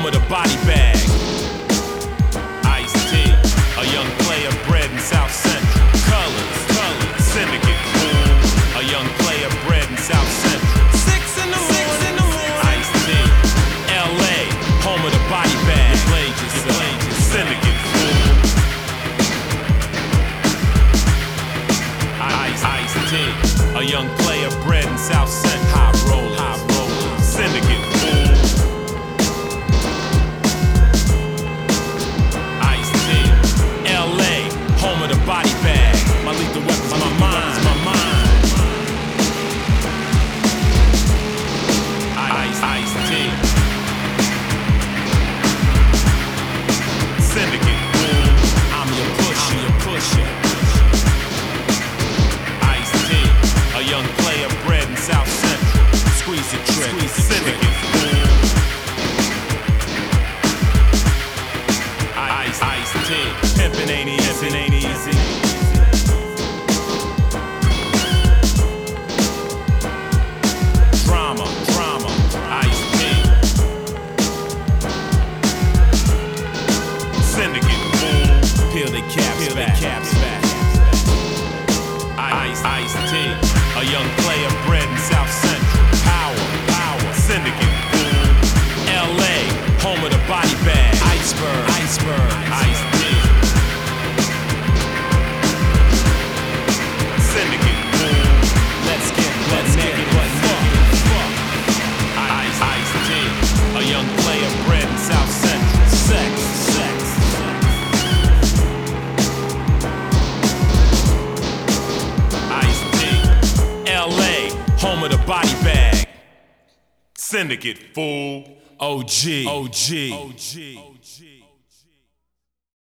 home of the body bag. Ice-T, a young player bred in South Central. Colors, syndicate, cool. A young player bred in South Central. 6 in the morning. Ice-T, LA, home of the body bag. You played yourself. Syndicate, cool. Ice-T, a young player bred in South Central. High roller, syndicate, cool. Ice-T, LA, home of the body bag. My lethal weapon's my mind. Ice-T, syndicate, cool. I'm your pusher. Ice-T, a young player bred in South Central. Squeeze the trick, syndicate, cool. Ice-T, pimpin' ain't easy. Drama, Ice-T, syndicate, cool. Peel the caps back. Ice-T, a young player bred in South Central. Power, syndicate, cool. LA, home of the body bag. Iceberg, Ice-T, syndicate, cool. Let's get naked, fuck. Ice-T, a young player bred in South Central. Sex. LA, home of the body bag. Syndicate, fool. OG.